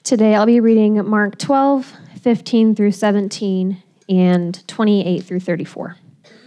Today I'll be reading Mark 12, 15 through 17, and 28 through 34.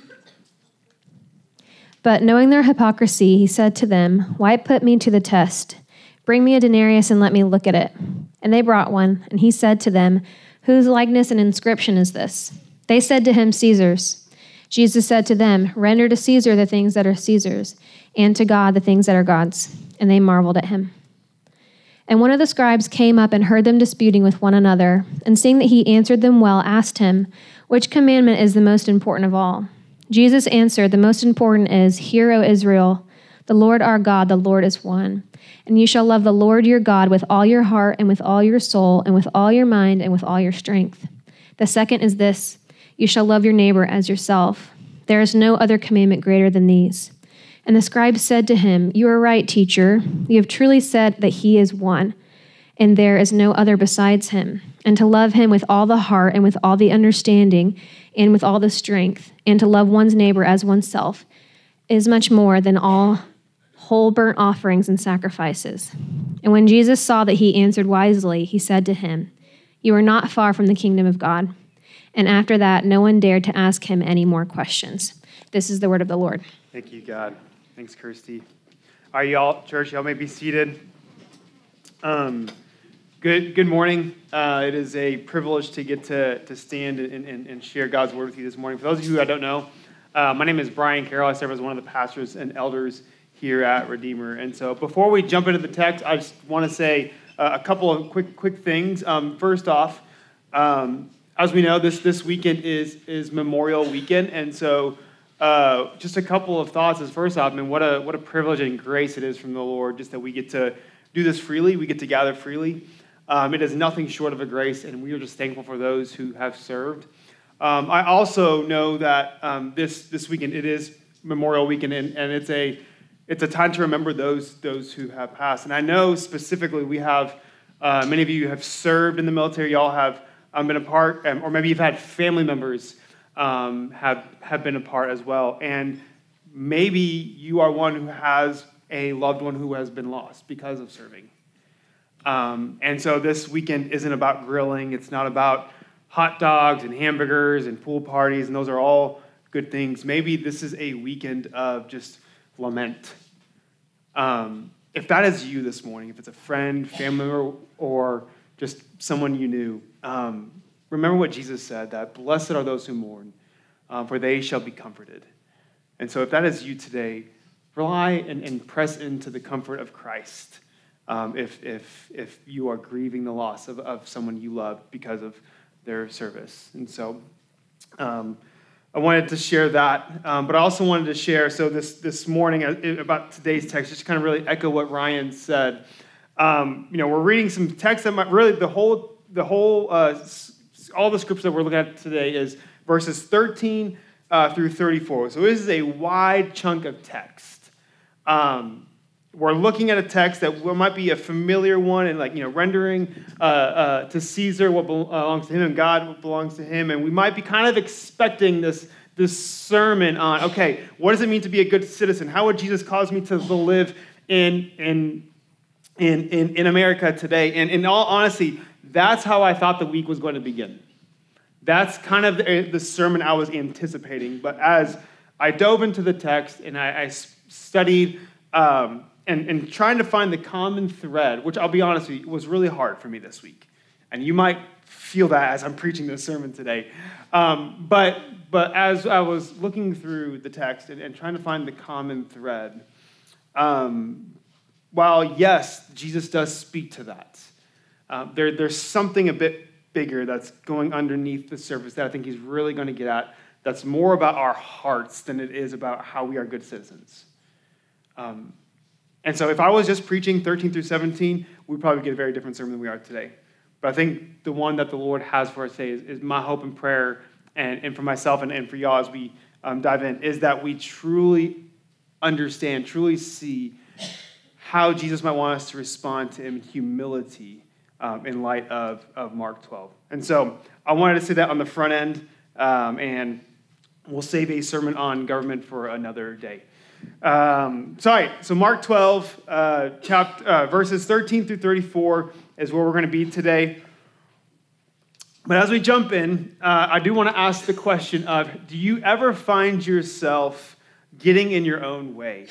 But knowing their hypocrisy, he said to them, "Why put me to the test? Bring me a denarius and let me look at it." And they brought one, and he said to them, "Whose likeness and inscription is this?" They said to him, "Caesar's." Jesus said to them, "Render to Caesar the things that are Caesar's, and to God the things that are God's." And they marveled at him. And one of the scribes came up and heard them disputing with one another, and seeing that he answered them well, asked him, "Which commandment is the most important of all?" Jesus answered, "The most important is, Hear, O Israel, the Lord our God, the Lord is one. And you shall love the Lord your God with all your heart and with all your soul and with all your mind and with all your strength. The second is this, you shall love your neighbor as yourself. There is no other commandment greater than these." And the scribe said to him, "You are right, teacher. You have truly said that he is one, and there is no other besides him. And to love him with all the heart and with all the understanding and with all the strength, and to love one's neighbor as oneself, is much more than all whole burnt offerings and sacrifices." And when Jesus saw that he answered wisely, he said to him, "You are not far from the kingdom of God." And after that, no one dared to ask him any more questions. This is the word of the Lord. Thank you, God. Thanks, Kirsty. All right, y'all, church, y'all may be seated. Good morning. It is a privilege to get to stand and share God's word with you this morning. For those of you who I don't know, my name is Brian Carroll. I serve as one of the pastors and elders here at Redeemer. And so before we jump into the text, I just want to say a couple of quick things. First off, as we know, this weekend is Memorial Weekend, and so just a couple of thoughts. Is first off, I mean, what a privilege and grace it is from the Lord, just that we get to do this freely, we get to gather freely. It is nothing short of a grace, and we are just thankful for those who have served. I also know that this weekend it is Memorial Weekend, and it's a time to remember those who have passed. And I know specifically we have many of you have served in the military. Y'all have been a part, or maybe you've had family members have been a part as well. And maybe you are one who has a loved one who has been lost because of serving. And so this weekend isn't about grilling. It's not about hot dogs and hamburgers and pool parties, and those are all good things. Maybe this is a weekend of just lament. If that is you this morning, if it's a friend, family member, or just someone you knew, remember what Jesus said, that blessed are those who mourn, for they shall be comforted. And so if that is you today, rely and press into the comfort of Christ if you are grieving the loss of someone you love because of their service. And so I wanted to share that, but I also wanted to share, so this morning about today's text, just to kind of really echo what Ryan said. We're reading some text that might really, all the scripture that we're looking at today is verses 13 through 34. So this is a wide chunk of text. We're looking at a text that might be a familiar one, and rendering to Caesar what belongs to him and God what belongs to him. And we might be kind of expecting this sermon on, okay, what does it mean to be a good citizen? How would Jesus cause me to live in America today? And in all honesty, that's how I thought the week was going to begin. That's kind of the sermon I was anticipating. But as I dove into the text and I studied and trying to find the common thread, which I'll be honest with you, was really hard for me this week. And you might feel that as I'm preaching this sermon today. But as I was looking through the text and trying to find the common thread, while yes, Jesus does speak to that, there's something a bit bigger that's going underneath the surface that I think he's really going to get at, that's more about our hearts than it is about how we are good citizens. And so if I was just preaching 13 through 17, we'd probably get a very different sermon than we are today. But I think the one that the Lord has for us today is my hope and prayer, and for myself and for y'all as we dive in, is that we truly understand, truly see how Jesus might want us to respond to him in humility in light of Mark 12. And so I wanted to say that on the front end, and we'll save a sermon on government for another day. So Mark 12, verses 13 through 34, is where we're going to be today. But as we jump in, I do want to ask the question of, do you ever find yourself getting in your own way?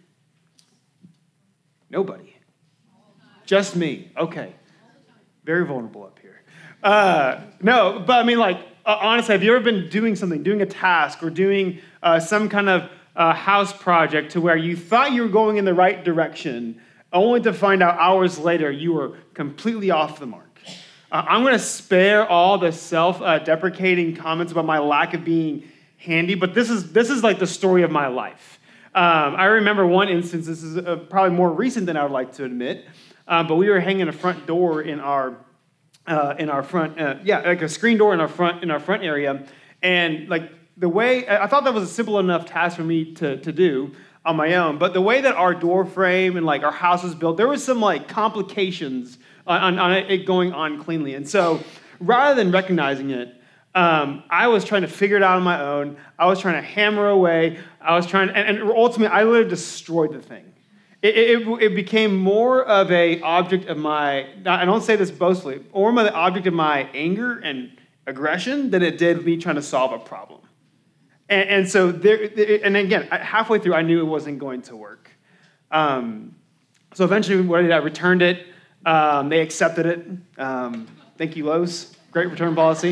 Nobody. Just me. Okay. Very vulnerable up here. No, but I mean, honestly, have you ever been doing something, doing a task, or doing some kind of house project to where you thought you were going in the right direction, only to find out hours later you were completely off the mark? I'm going to spare all the self-deprecating comments about my lack of being handy, but this is like the story of my life. I remember one instance. This is probably more recent than I would like to admit, but we were hanging a front door in our front, like a screen door in our front area, and like the way I thought that was a simple enough task for me to do on my own, but the way that our door frame and like our house was built, there was some like complications on it going on cleanly. And so rather than recognizing it, I was trying to figure it out on my own. I was trying to hammer away. I was trying, and ultimately, I literally destroyed the thing. It became more of a object of my, I don't say this boastfully, more of the object of my anger and aggression than it did me trying to solve a problem. And so and again, halfway through, I knew it wasn't going to work. So eventually, what I did, I returned it. They accepted it. Thank you, Lowe's. Great return policy.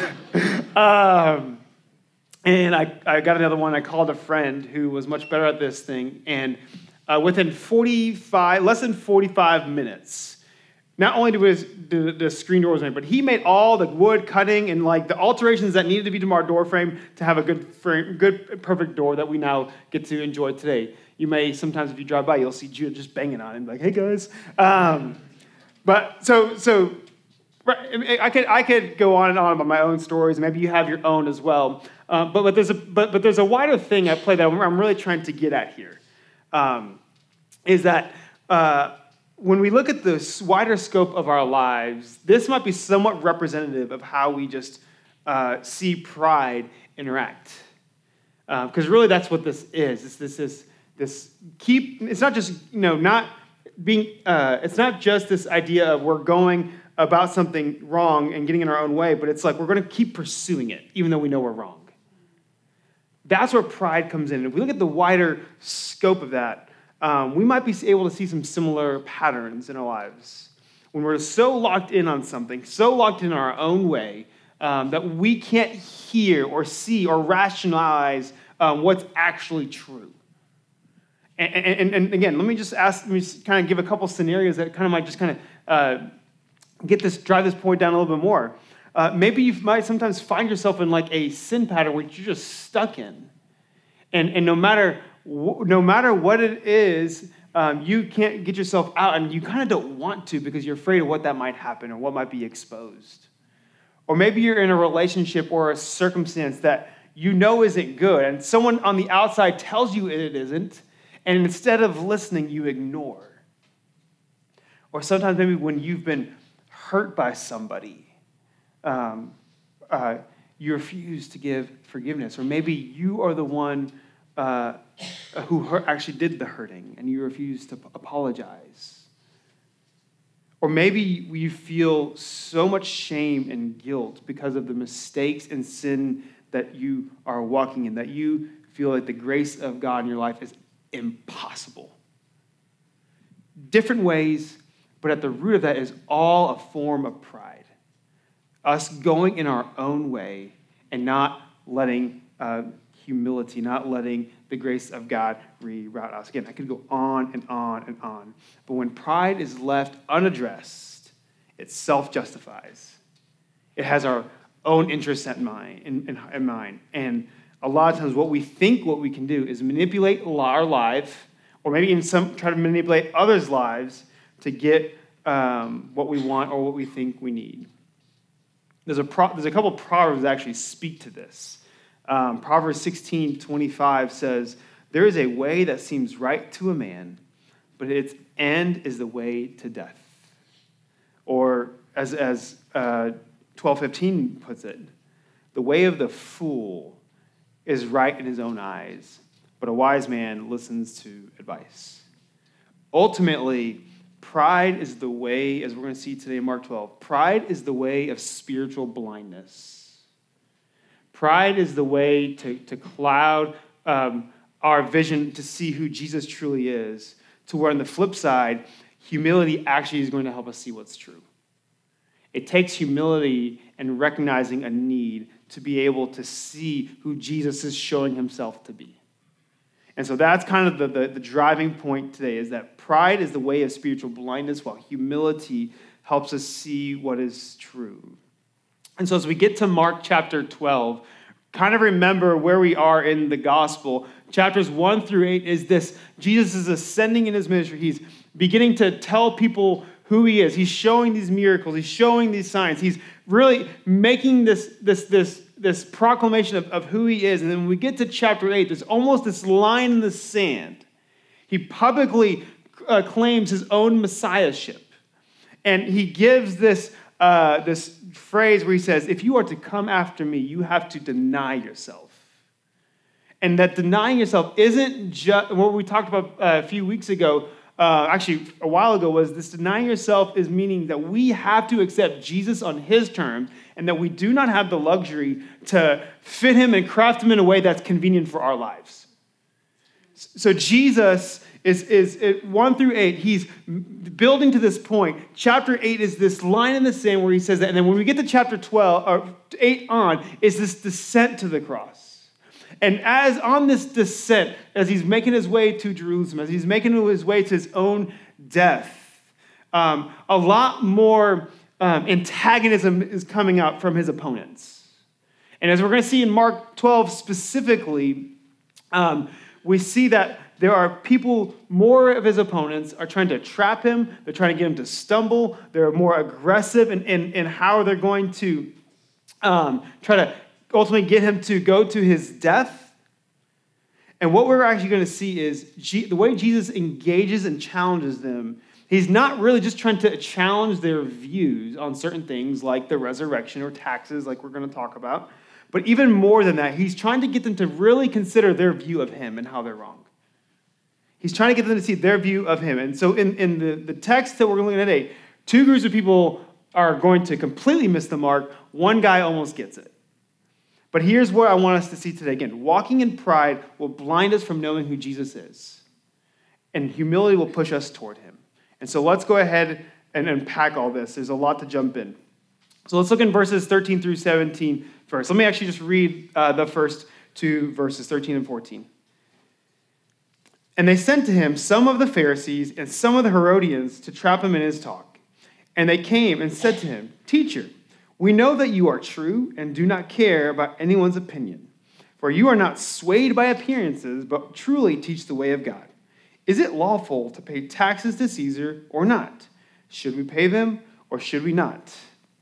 And I got another one. I called a friend who was much better at this thing. And within less than 45 minutes, not only did the screen door was made, but he made all the wood cutting and like the alterations that needed to be to our door frame to have a good, perfect door that we now get to enjoy today. You may sometimes, if you drive by, you'll see Judah just banging on it and be like, "Hey guys." But so I could go on and on about my own stories. Maybe you have your own as well. But there's a wider thing at play that I'm really trying to get at here. Is that when we look at the wider scope of our lives, this might be somewhat representative of how we just see pride interact. Because really, that's what this is. It's not just not being. It's not just this idea of we're going about something wrong and getting in our own way, but it's like we're going to keep pursuing it, even though we know we're wrong. That's where pride comes in. And if we look at the wider scope of that, we might be able to see some similar patterns in our lives. When we're so locked in on something, so locked in our own way, that we can't hear or see or rationalize what's actually true. And again, let me kind of give a couple scenarios that kind of might just kind of drive this point down a little bit more. Maybe you might sometimes find yourself in like a sin pattern which you're just stuck in, and no matter what it is, you can't get yourself out, and you kind of don't want to because you're afraid of what that might happen or what might be exposed. Or maybe you're in a relationship or a circumstance that you know isn't good, and someone on the outside tells you it isn't, and instead of listening, you ignore. Or sometimes maybe when you've been hurt by somebody, you refuse to give forgiveness. Or maybe you are the one who actually did the hurting, and you refuse to apologize. Or maybe you feel so much shame and guilt because of the mistakes and sin that you are walking in, that you feel like the grace of God in your life is impossible. Different ways, but at the root of that is all a form of pride. Us going in our own way and not letting humility, not letting the grace of God reroute us. Again, I could go on and on and on. But when pride is left unaddressed, it self-justifies. It has our own interests in mind. And a lot of times what we think what we can do is manipulate our life, or maybe even try to manipulate others' lives to get what we want or what we think we need. There's a couple Proverbs that actually speak to this. Proverbs 16:25 says, "There is a way that seems right to a man, but its end is the way to death." Or as 12:15 puts it, "The way of the fool is right in his own eyes, but a wise man listens to advice." Ultimately, pride is the way, as we're going to see today in Mark 12, pride is the way of spiritual blindness. Pride is the way to cloud our vision to see who Jesus truly is, to where on the flip side, humility actually is going to help us see what's true. It takes humility and recognizing a need to be able to see who Jesus is showing himself to be. And so that's kind of the driving point today, is that pride is the way of spiritual blindness, while humility helps us see what is true. And so as we get to Mark chapter 12, kind of remember where we are in the gospel. Chapters 1 through 8 is this: Jesus is ascending in his ministry. He's beginning to tell people who he is. He's showing these miracles. He's showing these signs. He's really making this proclamation of who he is. And then when we get to chapter 8, there's almost this line in the sand. He publicly claims his own messiahship. And he gives this phrase where he says, if you are to come after me, you have to deny yourself. And that denying yourself isn't just what we talked about a few weeks ago, actually a while ago, was this: denying yourself is meaning that we have to accept Jesus on his terms, and that we do not have the luxury to fit him and craft him in a way that's convenient for our lives. So Jesus is 1 through 8, he's building to this point. Chapter 8 is this line in the sand where he says that, and then when we get to chapter 12, or 8 on, is this descent to the cross. And as on this descent, as he's making his way to Jerusalem, as he's making his way to his own death, a lot more antagonism is coming out from his opponents. And as we're going to see in Mark 12 specifically, we see that there are people, more of his opponents are trying to trap him. They're trying to get him to stumble. They're more aggressive in how they're going to try to ultimately get him to go to his death. And what we're actually going to see is the way Jesus engages and challenges them. He's not really just trying to challenge their views on certain things like the resurrection or taxes, like we're going to talk about. But even more than that, he's trying to get them to really consider their view of him and how they're wrong. He's trying to get them to see their view of him. And so in the text that we're looking at today, two groups of people are going to completely miss the mark. One guy almost gets it. But here's what I want us to see today. Again, walking in pride will blind us from knowing who Jesus is. And humility will push us toward him. And so let's go ahead and unpack all this. There's a lot to jump in. So let's look in verses 13 through 17 first. Let me actually just read the first two verses, 13 and 14. And they sent to him some of the Pharisees and some of the Herodians to trap him in his talk. And they came and said to him, "Teacher, we know that you are true and do not care about anyone's opinion. For you are not swayed by appearances, but truly teach the way of God. Is it lawful to pay taxes to Caesar or not? Should we pay them or should we not?"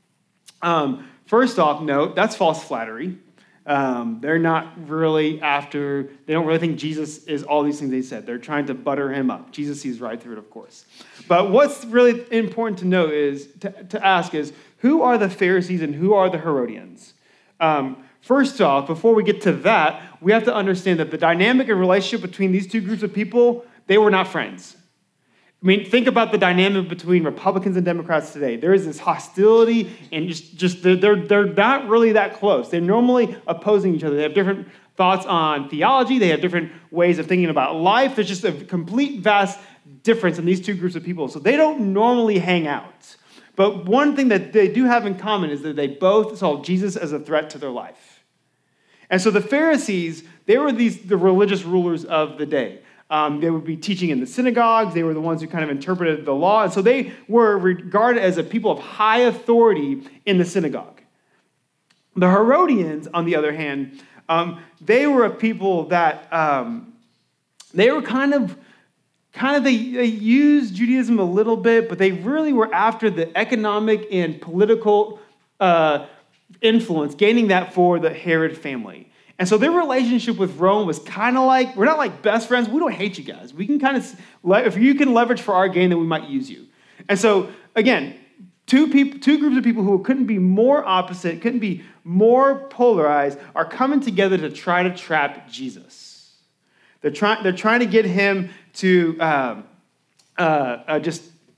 First off, note, that's false flattery. They're not really they don't really think Jesus is all these things they said. They're trying to butter him up. Jesus sees right through it, of course. But what's really important to know is, to ask is, who are the Pharisees and who are the Herodians? First off, before we get to that, we have to understand that the dynamic and relationship between these two groups of people, they were not friends. I mean, think about the dynamic between Republicans and Democrats today. There is this hostility, and just they're not really that close. They're normally opposing each other. They have different thoughts on theology. They have different ways of thinking about life. There's just a complete vast difference in these two groups of people. So they don't normally hang out. But one thing that they do have in common is that they both saw Jesus as a threat to their life. And so the Pharisees, they were the religious rulers of the day. They would be teaching in the synagogues. They were the ones who kind of interpreted the law. And so they were regarded as a people of high authority in the synagogue. The Herodians, on the other hand, they were a people that they were they used Judaism a little bit, but they really were after the economic and political influence, gaining that for the Herod family. And so their relationship with Rome was kind of like, we're not like best friends. We don't hate you guys. We can kind of, if you can leverage for our gain, then we might use you. And so, again, two groups of people who couldn't be more opposite, couldn't be more polarized, are coming together to try to trap Jesus. They're trying to get him to just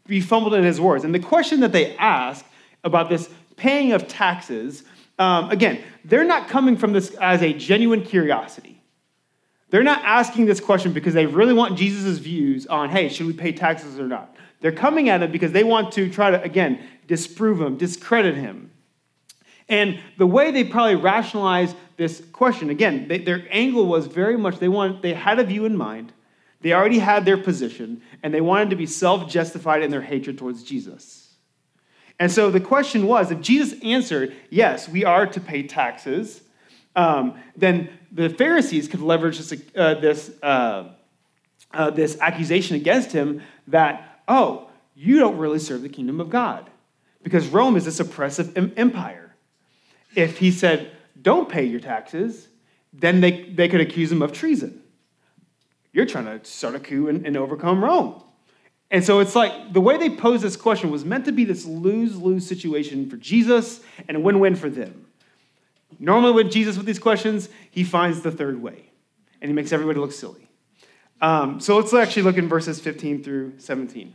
be fumbled in his words. And the question that they ask about this paying of taxes, again, they're not coming from this as a genuine curiosity. They're not asking this question because they really want Jesus' views on, hey, should we pay taxes or not? They're coming at it because they want to try to, again, disprove him, discredit him. And the way they probably rationalize this question, again, their angle was very much, they had a view in mind. They already had their position, and they wanted to be self-justified in their hatred towards Jesus. And so the question was, if Jesus answered, yes, we are to pay taxes, then the Pharisees could leverage this accusation against him that, oh, you don't really serve the kingdom of God, because Rome is this oppressive empire. If he said, don't pay your taxes, then they could accuse him of treason. You're trying to start a coup and overcome Rome. And so it's like the way they posed this question was meant to be this lose-lose situation for Jesus and a win-win for them. Normally with Jesus with these questions, he finds the third way, and he makes everybody look silly. So let's actually look in verses 15 through 17.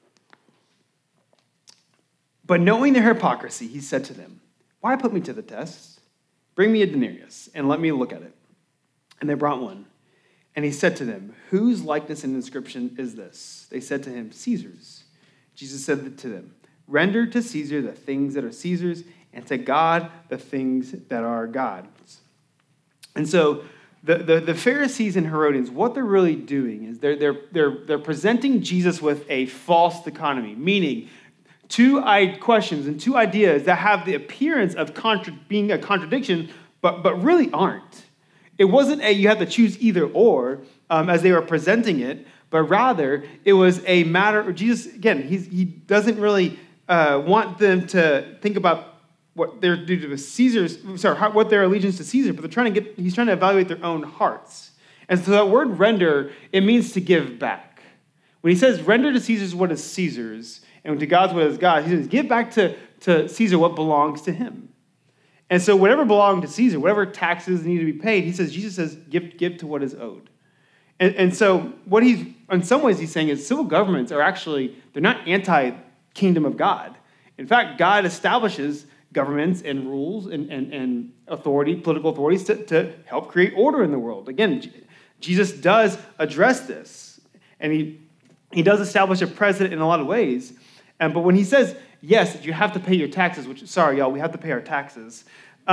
But knowing their hypocrisy, he said to them, why put me to the test? Bring me a denarius and let me look at it. And they brought one. And he said to them, whose likeness and inscription is this? They said to him, Caesar's. Jesus said to them, render to Caesar the things that are Caesar's, and to God the things that are God's. And so the Pharisees and Herodians, what they're really doing is they're presenting Jesus with a false dichotomy, meaning two questions and two ideas that have the appearance of being a contradiction, but really aren't. It wasn't you have to choose either or as they were presenting it, but rather it was a matter of Jesus, again, he doesn't really want them to think about what they're due to Caesar's, what their allegiance to Caesar, but he's trying to evaluate their own hearts. And so that word render, it means to give back. When he says render to Caesar's what is Caesar's, and to God's what is God's, he says give back to Caesar what belongs to him. And so whatever belonged to Caesar, whatever taxes need to be paid, Jesus says give to what is owed. And so what in some ways he's saying is civil governments are actually, they're not anti-kingdom of God. In fact, God establishes governments and rules and political authorities to help create order in the world. Again, Jesus does address this, and he does establish a precedent in a lot of ways. But when he says, yes, you have to pay your taxes, which, sorry, y'all, we have to pay our taxes,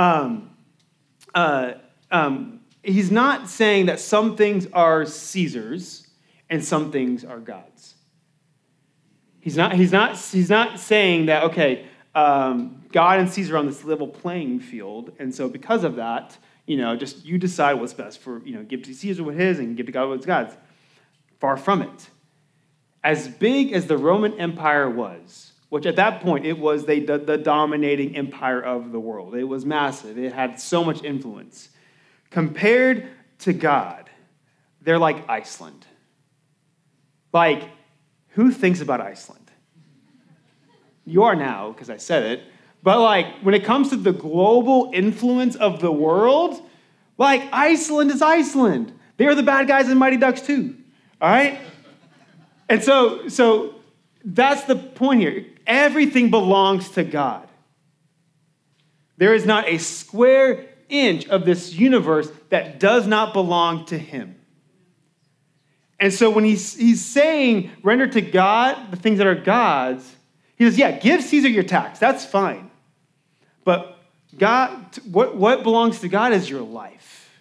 he's not saying that some things are Caesar's and some things are God's. He's not saying that, okay, God and Caesar are on this level playing field, and so because of that, just you decide what's best for, give to Caesar what his and give to God what's God's. Far from it. As big as the Roman Empire was, which at that point it was the dominating empire of the world. It was massive. It had so much influence. Compared to God, they're like Iceland. Like, who thinks about Iceland? You are now, because I said it. But when it comes to the global influence of the world, Iceland is Iceland. They are the bad guys in Mighty Ducks 2. All right? And so that's the point here. Everything belongs to God. There is not a square inch of this universe that does not belong to him. And so when he's saying, render to God the things that are God's, he says, yeah, give Caesar your tax. That's fine. But God, what belongs to God is your life.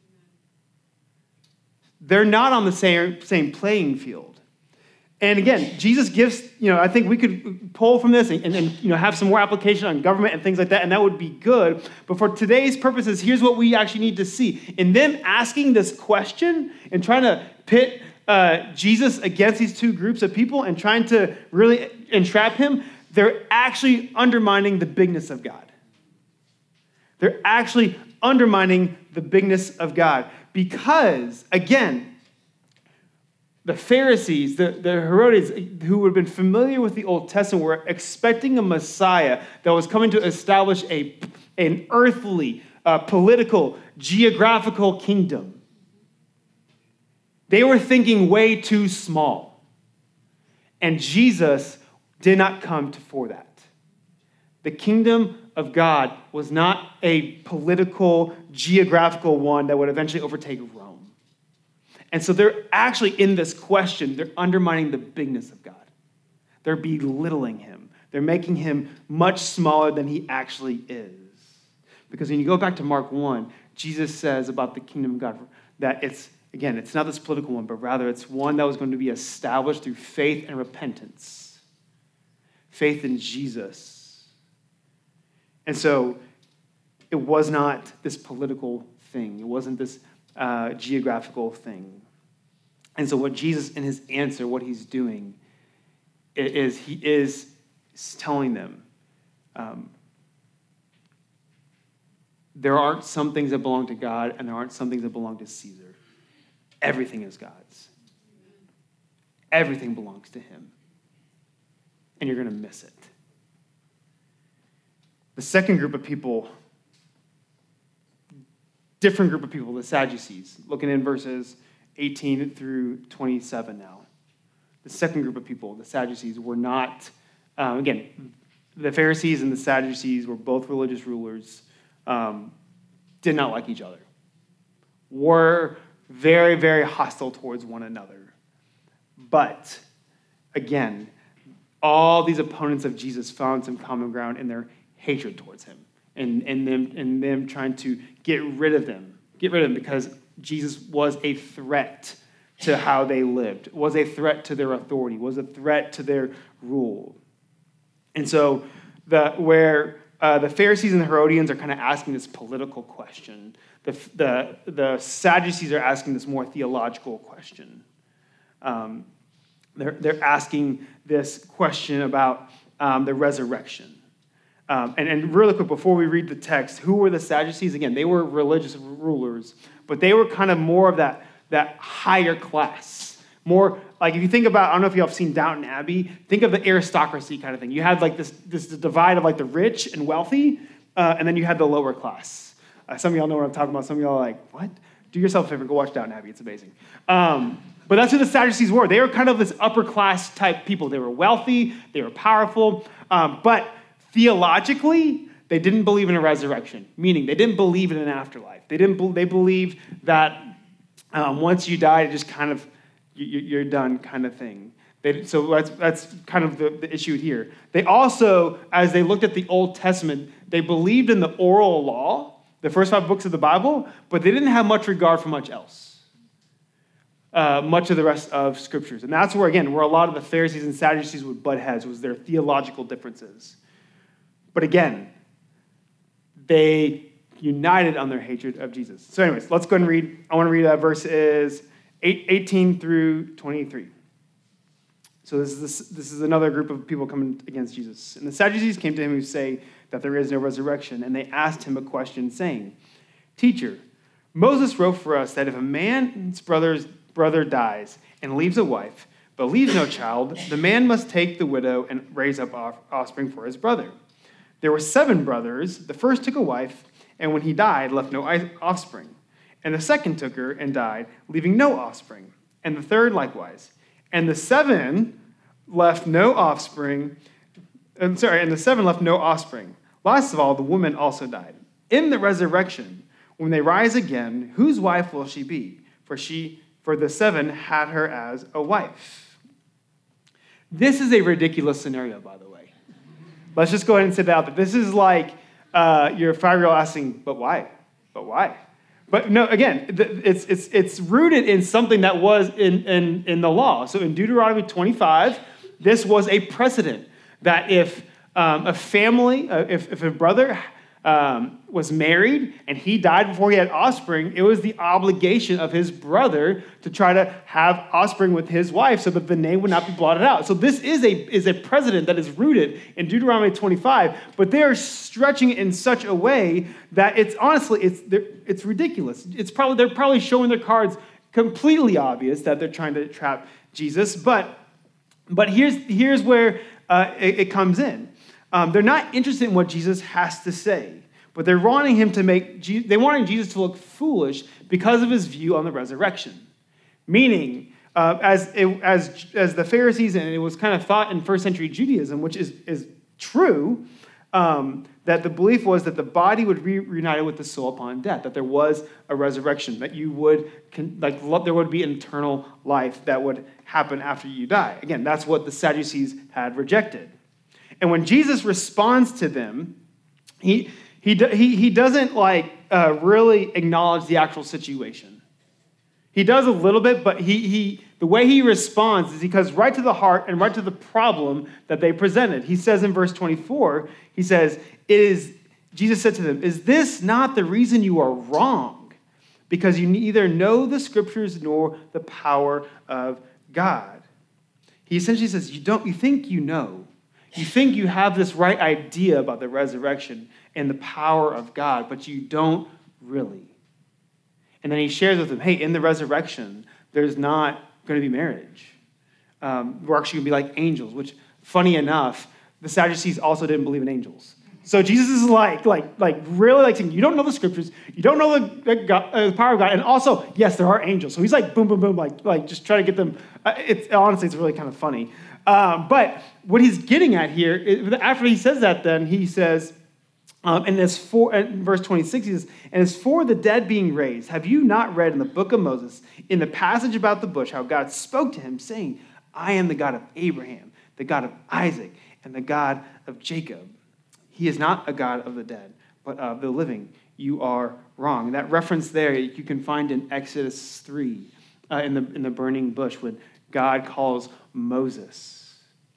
They're not on the same playing field. And again, Jesus gives, I think we could pull from this and have some more application on government and things like that, and that would be good. But for today's purposes, here's what we actually need to see. In them asking this question and trying to pit Jesus against these two groups of people and trying to really entrap him, they're actually undermining the bigness of God. They're actually undermining the bigness of God because, again, the Pharisees, the Herodians, who would have been familiar with the Old Testament, were expecting a Messiah that was coming to establish an earthly, political, geographical kingdom. They were thinking way too small. And Jesus did not come for that. The kingdom of God was not a political, geographical one that would eventually overtake Rome. And so they're actually, in this question, they're undermining the bigness of God. They're belittling him. They're making him much smaller than he actually is. Because when you go back to Mark 1, Jesus says about the kingdom of God that it's not this political one, but rather it's one that was going to be established through faith and repentance. Faith in Jesus. And so it was not this political thing. It wasn't this geographical thing. And so what Jesus, in his answer, what he's doing is he is telling them, there aren't some things that belong to God, and there aren't some things that belong to Caesar. Everything is God's. Everything belongs to him. And you're going to miss it. The second group of people, different group of people, the Sadducees, looking in verses 18 through 27 now. The second group of people, the Sadducees, were not, again, the Pharisees and the Sadducees were both religious rulers, did not like each other, were very, very hostile towards one another. But, again, all these opponents of Jesus found some common ground in their hatred towards him and them trying to get rid of him because Jesus was a threat to how they lived, was a threat to their authority, was a threat to their rule. And so the Pharisees and the Herodians are kind of asking this political question, the Sadducees are asking this more theological question. They're asking this question about the resurrection. And really quick, before we read the text, who were the Sadducees? Again, they were religious rulers, but they were kind of more of that higher class. More like if you think about, I don't know if you all have seen Downton Abbey, think of the aristocracy kind of thing. You had like this divide of like the rich and wealthy, and then you had the lower class. Some of y'all know what I'm talking about. Some of y'all are like, what? Do yourself a favor, go watch Downton Abbey. It's amazing. But that's who the Sadducees were. They were kind of this upper class type people. They were wealthy, they were powerful, but theologically, they didn't believe in a resurrection, meaning they didn't believe in an afterlife. They believed that once you die, it just kind of, you're done kind of thing. So that's kind of the issue here. They also, as they looked at the Old Testament, they believed in the oral law, the first 5 books of the Bible, but they didn't have much regard for much else, much of the rest of scriptures. And that's where a lot of the Pharisees and Sadducees would butt heads, was their theological differences. But again, they united on their hatred of Jesus. So anyways, let's go ahead and read. I want to read verses 18 through 23. So this is another group of people coming against Jesus. And the Sadducees came to him who say that there is no resurrection, and they asked him a question, saying, "Teacher, Moses wrote for us that if a man's brother dies and leaves a wife, but leaves no child, the man must take the widow and raise up offspring for his brother. There were 7 brothers. The first took a wife, and when he died, left no offspring. And the second took her and died, leaving no offspring. And the third likewise. And the 7 left no offspring. And the 7 left no offspring. Last of all, the woman also died. In the resurrection, when they rise again, whose wife will she be? For the 7 had her as a wife." This is a ridiculous scenario, by the way. Let's just go ahead and sit down. But this is like your 5-year-old asking, "But why? But why?" But no, again, it's rooted in something that was in the law. So in Deuteronomy 25, this was a precedent that if a family, if a brother was married and he died before he had offspring, it was the obligation of his brother to try to have offspring with his wife so that the name would not be blotted out. So this is a precedent that is rooted in Deuteronomy 25, but they are stretching it in such a way that it's ridiculous. They're probably showing their cards completely obvious that they're trying to trap Jesus, but here's where it comes in. They're not interested in what Jesus has to say, but they're wanting Jesus to look foolish because of his view on the resurrection. Meaning, as the Pharisees, and it was kind of thought in first century Judaism, which is true, that the belief was that the body would be reunited with the soul upon death, that there was a resurrection, that there would be an eternal life that would happen after you die. Again, that's what the Sadducees had rejected. And when Jesus responds to them, he doesn't really acknowledge the actual situation. He does a little bit, but the way he responds is he goes right to the heart and right to the problem that they presented. He says in verse 24, he says, Jesus said to them, "Is this not the reason you are wrong? Because you neither know the scriptures nor the power of God." He essentially says, you think you know. You think you have this right idea about the resurrection and the power of God, but you don't really. And then he shares with them, hey, in the resurrection, there's not going to be marriage. We're actually going to be like angels, which, funny enough, the Sadducees also didn't believe in angels. So Jesus is really saying, you don't know the scriptures, you don't know the power of God, and also, yes, there are angels. So he's like, boom, boom, boom, like just try to get them. Honestly, it's really kind of funny. But what he's getting at here, after he says that, then he says, in verse 26, he says, "And as for the dead being raised, have you not read in the book of Moses, in the passage about the bush, how God spoke to him, saying, I am the God of Abraham, the God of Isaac, and the God of Jacob. He is not a God of the dead, but of the living. You are wrong." And that reference there you can find in Exodus 3, in the burning bush, when God calls Moses.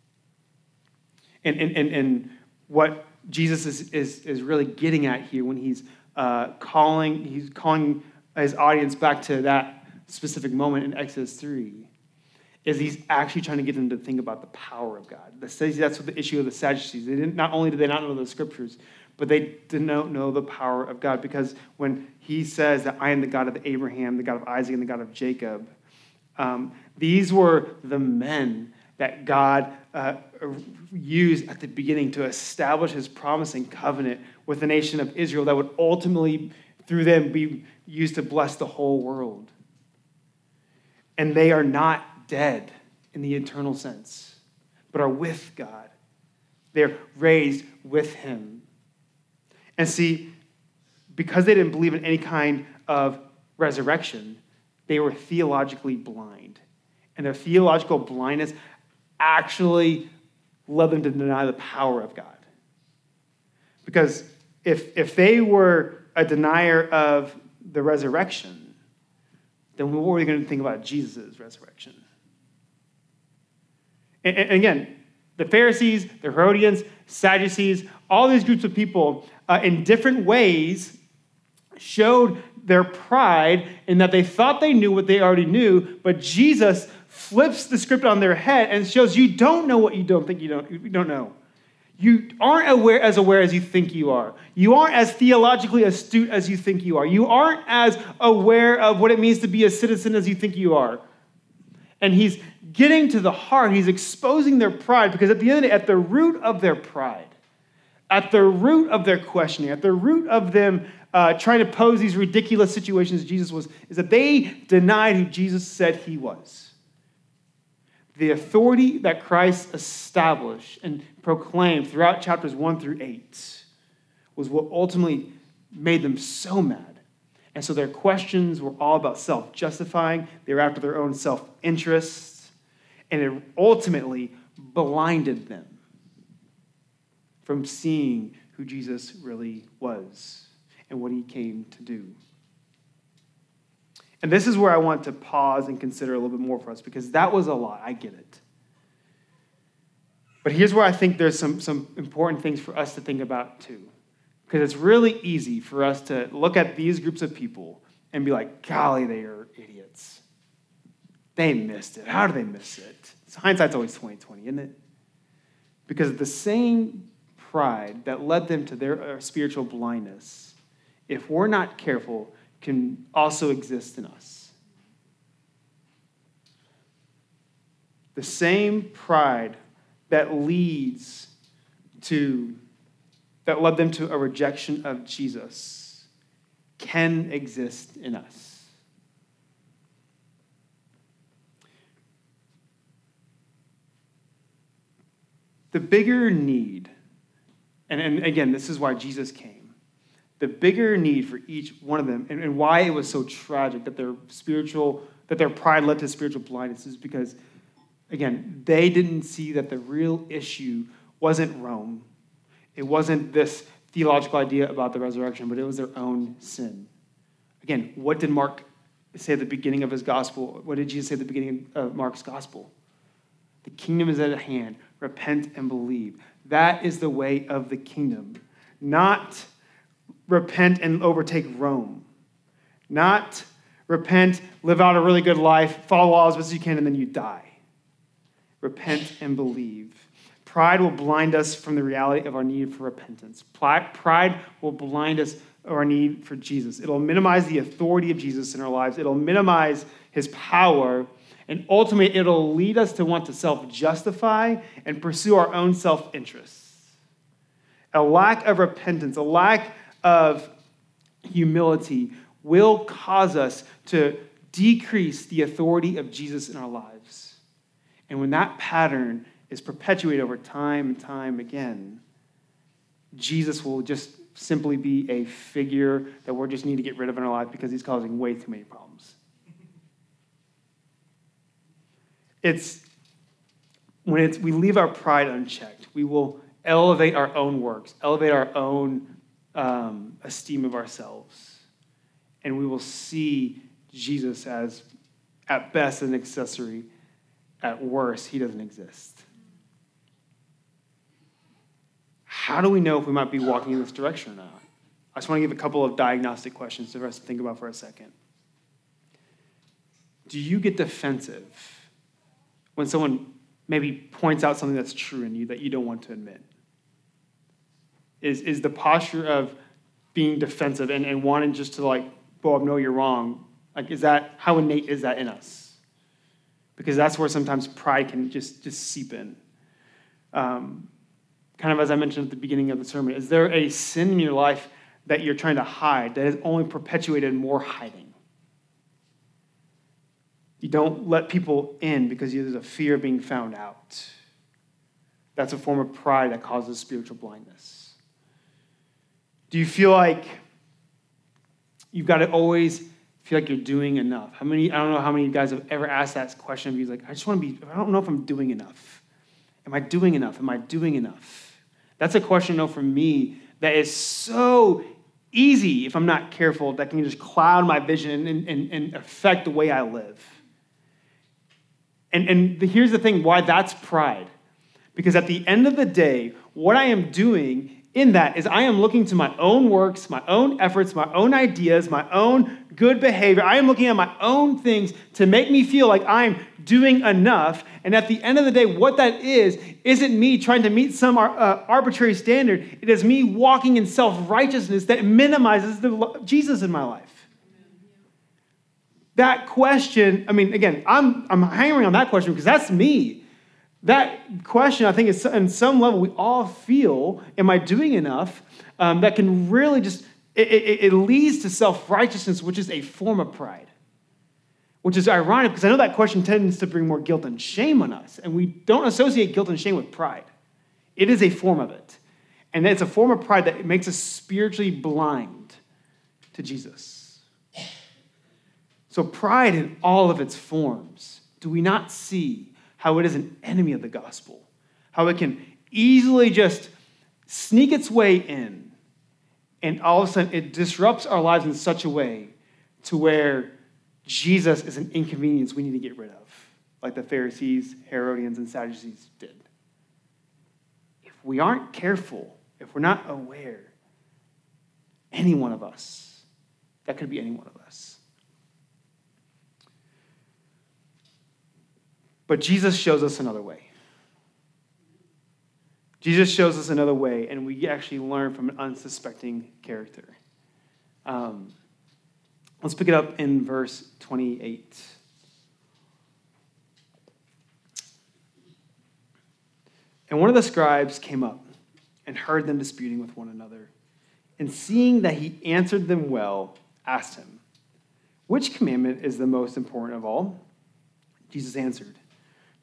And what Jesus is really getting at here when he's calling his audience back to that specific moment in Exodus 3, is he's actually trying to get them to think about the power of God. That's what the issue of the Sadducees. Not only did they not know the scriptures, but they didn't know the power of God, because when he says that I am the God of Abraham, the God of Isaac, and the God of Jacob, these were the men that God used at the beginning to establish his promise and covenant with the nation of Israel that would ultimately, through them, be used to bless the whole world. And they are not dead in the eternal sense, but are with God. They're raised with him. And see, because they didn't believe in any kind of resurrection, they were theologically blind. And their theological blindness actually led them to deny the power of God. Because if they were a denier of the resurrection, then what were we going to think about Jesus' resurrection? And again, the Pharisees, the Herodians, Sadducees, all these groups of people in different ways showed their pride in that they thought they knew what they already knew, but Jesus flips the script on their head and shows you don't know what you don't know. You aren't as aware as you think you are. You aren't as theologically astute as you think you are. You aren't as aware of what it means to be a citizen as you think you are. And he's getting to the heart. He's exposing their pride, because at the end of the day, at the root of their pride, at the root of their questioning, at the root of them trying to pose these ridiculous situations Jesus was, is that they denied who Jesus said he was. The authority that Christ established and proclaimed throughout chapters 1 through 8 was what ultimately made them so mad. And so their questions were all about self-justifying. They were after their own self-interest. And it ultimately blinded them from seeing who Jesus really was and what he came to do. And this is where I want to pause and consider a little bit more for us, because that was a lot. I get it. But here's where I think there's some important things for us to think about too. Because it's really easy for us to look at these groups of people and be like, golly, they are idiots. They missed it. How did they miss it? Hindsight's always 20/20, isn't it? Because the same pride that led them to their spiritual blindness, if we're not careful, can also exist in us. The same pride that led them to a rejection of Jesus can exist in us. The bigger need, and again, this is why Jesus came, the bigger need for each one of them, and why it was so tragic that their pride led to spiritual blindness is because, again, they didn't see that the real issue wasn't Rome. It wasn't this theological idea about the resurrection, but it was their own sin. Again, what did Mark say at the beginning of his gospel? What did Jesus say at the beginning of Mark's gospel? The kingdom is at hand. Repent and believe. That is the way of the kingdom. Not repent and overtake Rome. Not repent, live out a really good life, follow all as best as you can, and then you die. Repent and believe. Pride will blind us from the reality of our need for repentance. Pride will blind us of our need for Jesus. It'll minimize the authority of Jesus in our lives. It'll minimize his power. And ultimately, it'll lead us to want to self-justify and pursue our own self-interests. A lack of repentance, a lack of humility will cause us to decrease the authority of Jesus in our lives. And when that pattern is perpetuated over time and time again, Jesus will just simply be a figure that we just need to get rid of in our life because he's causing way too many problems. We leave our pride unchecked, we will elevate our own works, elevate our own esteem of ourselves, and we will see Jesus as, at best, an accessory. At worst, he doesn't exist. How do we know if we might be walking in this direction or not? I just want to give a couple of diagnostic questions for us to think about for a second. Do you get defensive when someone maybe points out something that's true in you that you don't want to admit? Is the posture of being defensive and wanting just to Bob, no, you're wrong, how innate is that in us? Because that's where sometimes pride can just seep in. Kind of as I mentioned at the beginning of the sermon, is there a sin in your life that you're trying to hide that has only perpetuated more hiding? You don't let people in because there's a fear of being found out. That's a form of pride that causes spiritual blindness. Do you feel like you've got to always feel like you're doing enough? I don't know how many of you guys have ever asked that question of you, I don't know if I'm doing enough. Am I doing enough? Am I doing enough? That's a question, for me that is so easy, if I'm not careful, that can just cloud my vision and affect the way I live. And here's the thing, why that's pride. Because at the end of the day, what I am doing in that is I am looking to my own works, my own efforts, my own ideas, my own good behavior. I am looking at my own things to make me feel like I'm doing enough. And at the end of the day, what that isn't me trying to meet some arbitrary standard. It is me walking in self-righteousness that minimizes Jesus in my life. That question, again, I'm hammering on that question because that's me. That question, I think, is on some level we all feel, am I doing enough? That can really just, it leads to self-righteousness, which is a form of pride. Which is ironic because I know that question tends to bring more guilt and shame on us. And we don't associate guilt and shame with pride. It is a form of it. And it's a form of pride that makes us spiritually blind to Jesus. So pride in all of its forms, do we not see how it is an enemy of the gospel? How it can easily just sneak its way in, and all of a sudden it disrupts our lives in such a way to where Jesus is an inconvenience we need to get rid of, like the Pharisees, Herodians, and Sadducees did. If we aren't careful, if we're not aware, any one of us, that could be any one of us. But Jesus shows us another way. Jesus shows us another way, and we actually learn from an unsuspecting character. Let's pick it up in verse 28. And one of the scribes came up and heard them disputing with one another. And seeing that he answered them well, asked him, "Which commandment is the most important of all?" Jesus answered,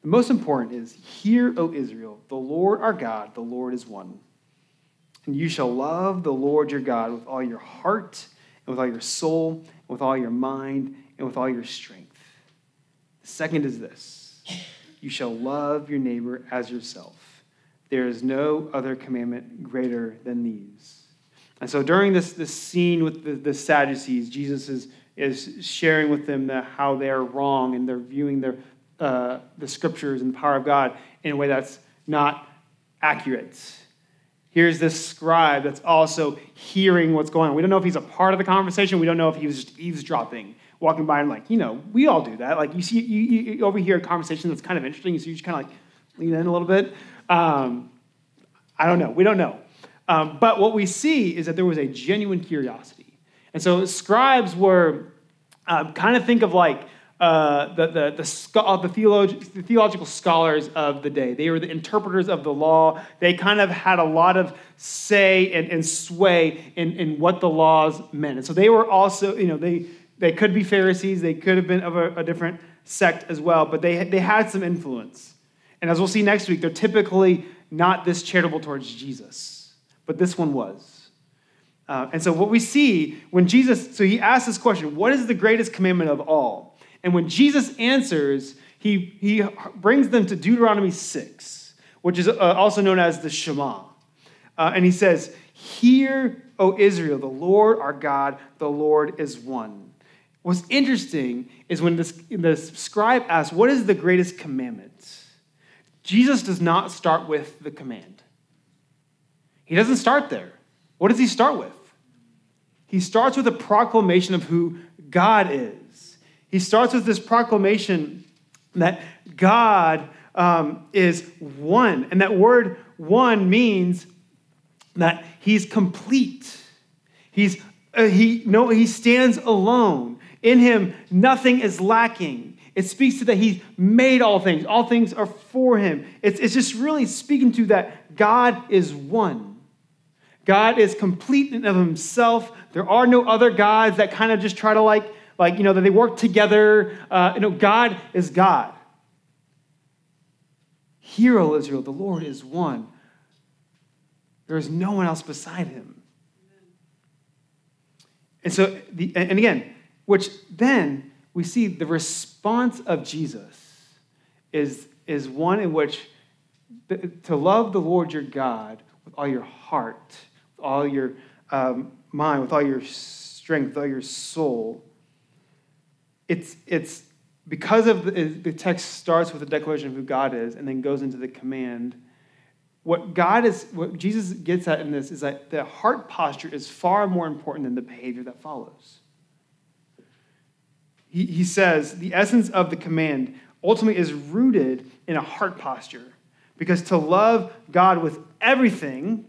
The most important is, hear, O Israel, the Lord our God, the Lord is one. And you shall love the Lord your God with all your heart, and with all your soul, and with all your mind, and with all your strength. The second is this: you shall love your neighbor as yourself. There is no other commandment greater than these. And so during this scene with the Sadducees, Jesus is sharing with them how they are wrong, and they're viewing the scriptures and the power of God in a way that's not accurate. Here's this scribe that's also hearing what's going on. We don't know if he's a part of the conversation. We don't know if he was just eavesdropping, walking by and like, we all do that. Like you overhear a conversation that's kind of interesting, so you just kind of like lean in a little bit. I don't know. We don't know. But what we see is that there was a genuine curiosity. And so scribes were kind of think of like the theological scholars of the day. They were the interpreters of the law. They kind of had a lot of say and sway in what the laws meant. And so they were also, they could be Pharisees. They could have been of a different sect as well, but they had some influence. And as we'll see next week, they're typically not this charitable towards Jesus, but this one was. And so what we see when Jesus, so he asks this question, what is the greatest commandment of all? And when Jesus answers, he brings them to Deuteronomy 6, which is also known as the Shema. And he says, hear, O Israel, the Lord our God, the Lord is one. What's interesting is when the scribe asks, what is the greatest commandment? Jesus does not start with the command. He doesn't start there. What does he start with? He starts with a proclamation of who God is. He starts with this proclamation that God is one. And that word one means that he's complete. He stands alone. In him, nothing is lacking. It speaks to that he made all things. All things are for him. It's just really speaking to that God is one. God is complete in of himself. There are no other gods that kind of just try to that they work together. God is God. Hear, O Israel, the Lord is one. There is no one else beside him. And so, and again, which then we see the response of Jesus is one in which to love the Lord your God with all your heart, with all your mind, with all your strength, with all your soul. It's because of the text starts with a declaration of who God is and then goes into the command. What Jesus gets at in this is that the heart posture is far more important than the behavior that follows. He says the essence of the command ultimately is rooted in a heart posture, because to love God with everything,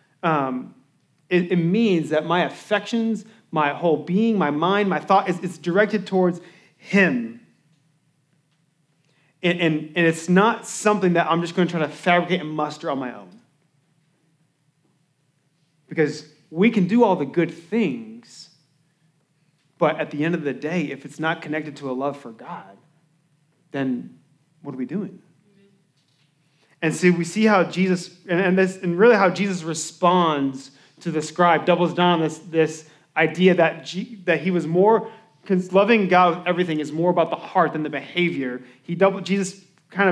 it means that my affections, my whole being, my mind, my thought, it's directed towards him. And it's not something that I'm just going to try to fabricate and muster on my own. Because we can do all the good things, but at the end of the day, if it's not connected to a love for God, then what are we doing? And so we see how Jesus, and really how Jesus responds to the scribe, doubles down on this idea that he was more, because loving God with everything is more about the heart than the behavior. Jesus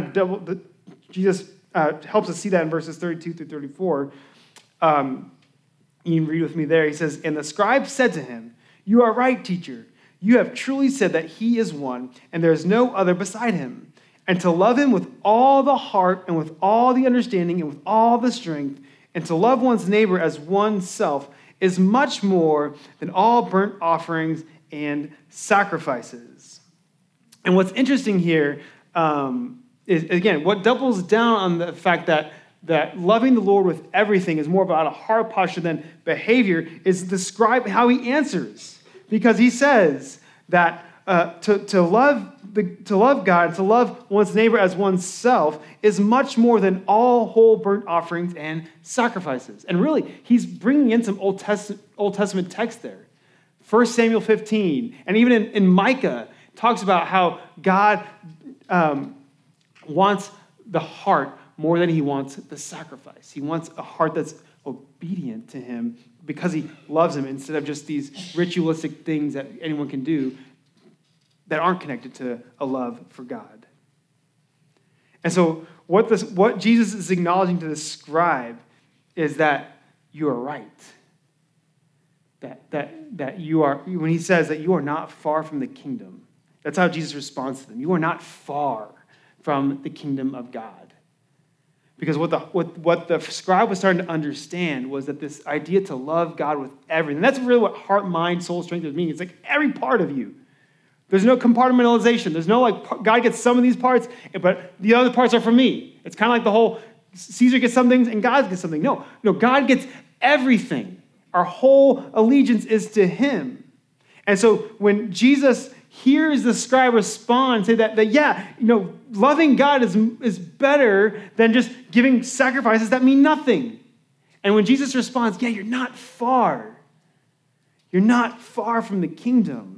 helps us see that in verses 32 through 34. You can read with me there. He says, and the scribe said to him, you are right, teacher. You have truly said that he is one, and there is no other beside him. And to love him with all the heart and with all the understanding and with all the strength, and to love one's neighbor as oneself is much more than all burnt offerings and sacrifices. And what's interesting here is, again, what doubles down on the fact that loving the Lord with everything is more about a heart posture than behavior is describe how he answers. Because he says that to love God, to love one's neighbor as oneself is much more than all whole burnt offerings and sacrifices. And really, he's bringing in some Old Testament text there. 1 Samuel 15, and even in Micah, talks about how God wants the heart more than he wants the sacrifice. He wants a heart that's obedient to him because he loves him, instead of just these ritualistic things that anyone can do that aren't connected to a love for God. And so what Jesus is acknowledging to the scribe is that you are right. That you are, when he says that you are not far from the kingdom, that's how Jesus responds to them. You are not far from the kingdom of God. Because what the scribe was starting to understand was that this idea to love God with everything, that's really what heart, mind, soul, strength is meaning. It's like every part of you. There's no compartmentalization. There's no like, God gets some of these parts, but the other parts are for me. It's kind of like the whole, Caesar gets some things and God gets something. No, God gets everything. Our whole allegiance is to him. And so when Jesus hears the scribe respond, say that loving God is better than just giving sacrifices that mean nothing. And when Jesus responds, you're not far. You're not far from the kingdom.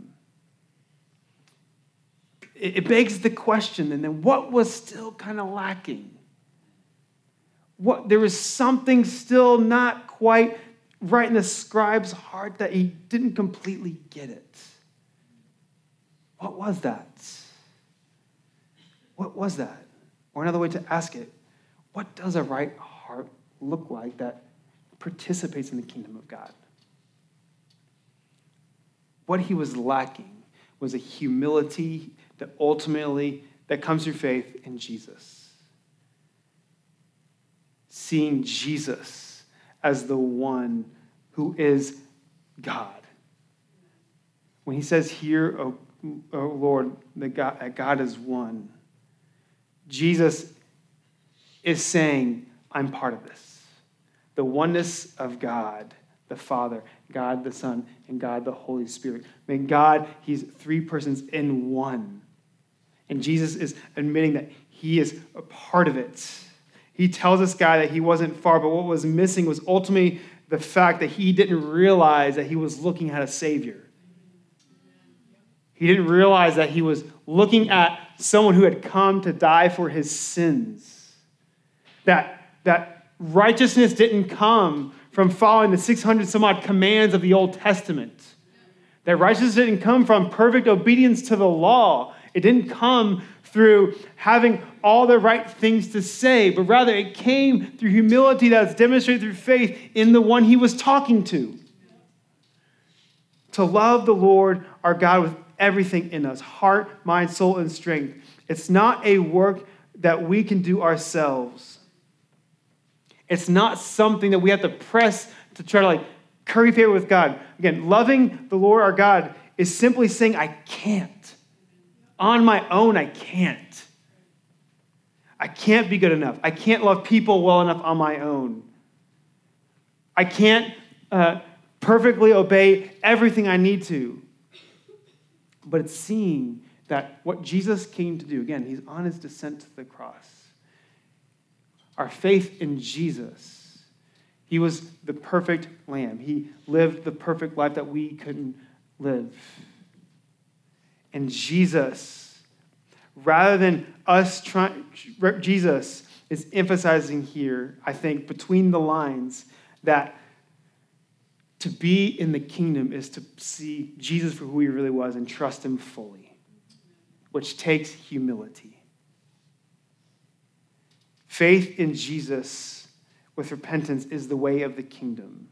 It begs the question, and then what was still kind of lacking? There was something still not quite right in the scribe's heart that he didn't completely get it. What was that? What was that? Or another way to ask it, what does a right heart look like that participates in the kingdom of God? What he was lacking was a humility that comes through faith in Jesus. Seeing Jesus as the one who is God. When he says here, O Lord, that God is one, Jesus is saying, I'm part of this. The oneness of God, the Father, God the Son, and God the Holy Spirit. I mean, God, he's three persons in one. And Jesus is admitting that he is a part of it. He tells this guy that he wasn't far, but what was missing was ultimately the fact that he didn't realize that he was looking at a Savior. He didn't realize that he was looking at someone who had come to die for his sins. That righteousness didn't come from following the 600 some odd commands of the Old Testament. That righteousness didn't come from perfect obedience to the law. It didn't come through having all the right things to say, but rather it came through humility that's demonstrated through faith in the one he was talking to. To love the Lord our God with everything in us, heart, mind, soul, and strength. It's not a work that we can do ourselves. It's not something that we have to press to try to curry favor with God. Again, loving the Lord our God is simply saying, I can't. On my own, I can't. I can't be good enough. I can't love people well enough on my own. I can't perfectly obey everything I need to. But it's seeing that what Jesus came to do, again, he's on his descent to the cross. Our faith in Jesus, he was the perfect lamb. He lived the perfect life that we couldn't live. And Jesus, rather than us trying, Jesus is emphasizing here, I think, between the lines, that to be in the kingdom is to see Jesus for who he really was and trust him fully, which takes humility. Faith in Jesus with repentance is the way of the kingdom.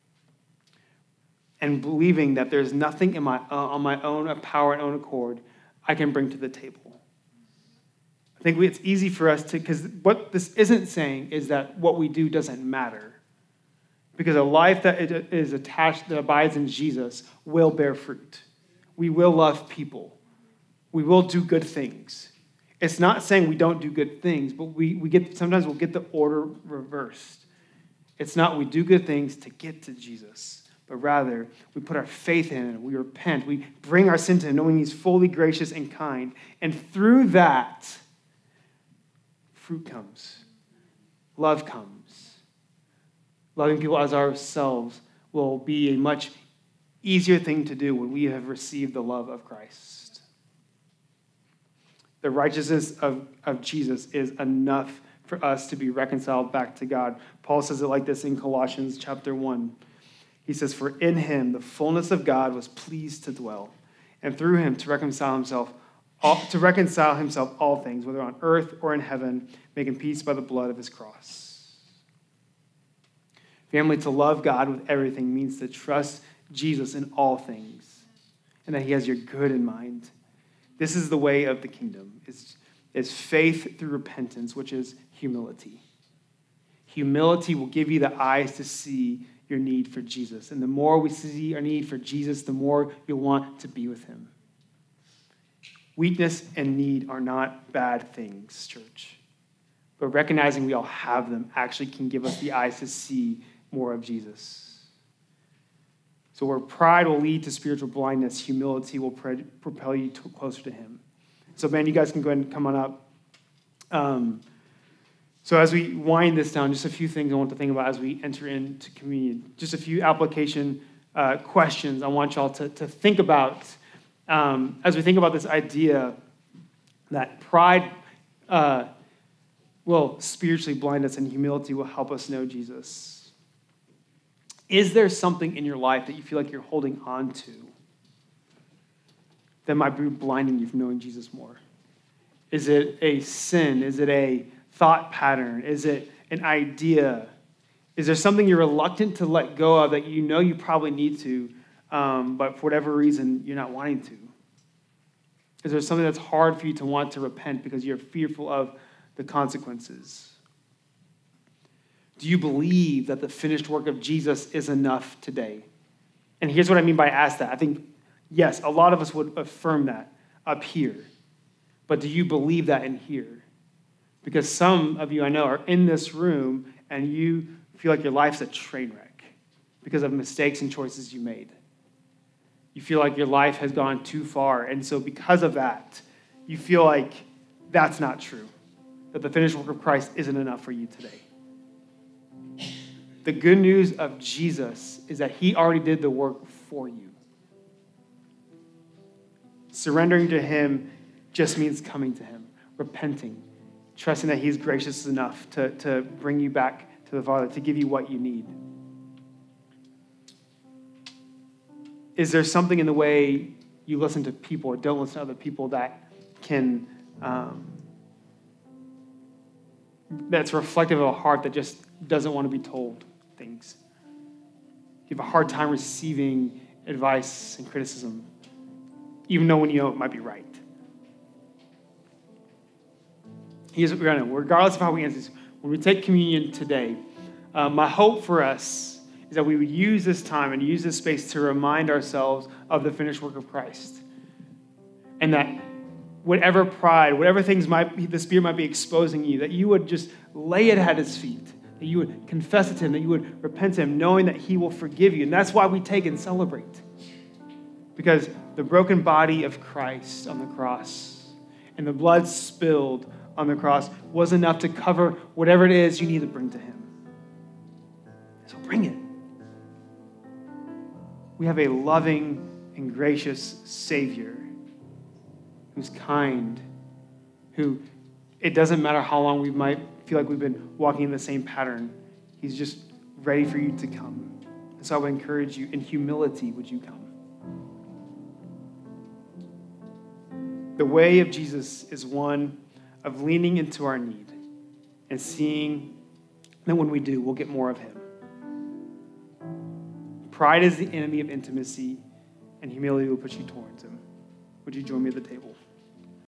And believing that there's nothing on my own power and own accord I can bring to the table. I think it's easy for us to, because what this isn't saying is that what we do doesn't matter. Because a life that is attached, that abides in Jesus, will bear fruit. We will love people. We will do good things. It's not saying we don't do good things, but sometimes we'll get the order reversed. It's not we do good things to get to Jesus, but rather we put our faith in him, we repent, we bring our sin to him, knowing he's fully gracious and kind. And through that, fruit comes. Love comes. Loving people as ourselves will be a much easier thing to do when we have received the love of Christ. The righteousness of Jesus is enough for us to be reconciled back to God. Paul says it like this in Colossians chapter 1. He says, "For in him the fullness of God was pleased to dwell, and through him to reconcile himself all things, whether on earth or in heaven, making peace by the blood of his cross." Family, to love God with everything means to trust Jesus in all things, and that he has your good in mind. This is the way of the kingdom. It's faith through repentance, which is humility. Humility will give you the eyes to see your need for Jesus. And the more we see our need for Jesus, the more you'll want to be with him. Weakness and need are not bad things, church. But recognizing we all have them actually can give us the eyes to see more of Jesus. So where pride will lead to spiritual blindness, humility will propel you closer to him. So, man, you guys can go ahead and come on up. So as we wind this down, just a few things I want to think about as we enter into communion. Just a few application questions I want y'all to think about as we think about this idea that pride will spiritually blind us and humility will help us know Jesus. Is there something in your life that you feel like you're holding on to that might be blinding you from knowing Jesus more? Is it a sin? Is it a thought pattern? Is it an idea? Is there something you're reluctant to let go of that you know you probably need to, but for whatever reason, you're not wanting to? Is there something that's hard for you to want to repent because you're fearful of the consequences? Do you believe that the finished work of Jesus is enough today? And here's what I mean by ask that. I think, yes, a lot of us would affirm that up here. But do you believe that in here? Because some of you I know are in this room and you feel like your life's a train wreck because of mistakes and choices you made. You feel like your life has gone too far. And so because of that, you feel like that's not true, that the finished work of Christ isn't enough for you today. The good news of Jesus is that he already did the work for you. Surrendering to him just means coming to him, repenting, trusting that he's gracious enough to bring you back to the Father, to give you what you need. Is there something in the way you listen to people or don't listen to other people that can, that's reflective of a heart that just doesn't want to be told things? You have a hard time receiving advice and criticism, even though when you know it might be right. Here's what we're going to know. Regardless of how we answer this, when we take communion today, my hope for us is that we would use this time and use this space to remind ourselves of the finished work of Christ. And that whatever pride, whatever things the Spirit might be exposing you, that you would just lay it at his feet, that you would confess it to him, that you would repent to him, knowing that he will forgive you. And that's why we take and celebrate. Because the broken body of Christ on the cross and the blood spilled on the cross was enough to cover whatever it is you need to bring to him. So bring it. We have a loving and gracious Savior who's kind, who it doesn't matter how long we might feel like we've been walking in the same pattern. He's just ready for you to come. And so I would encourage you, in humility, would you come? The way of Jesus is one of leaning into our need and seeing that when we do, we'll get more of him. Pride is the enemy of intimacy, and humility will push you towards him. Would you join me at the table?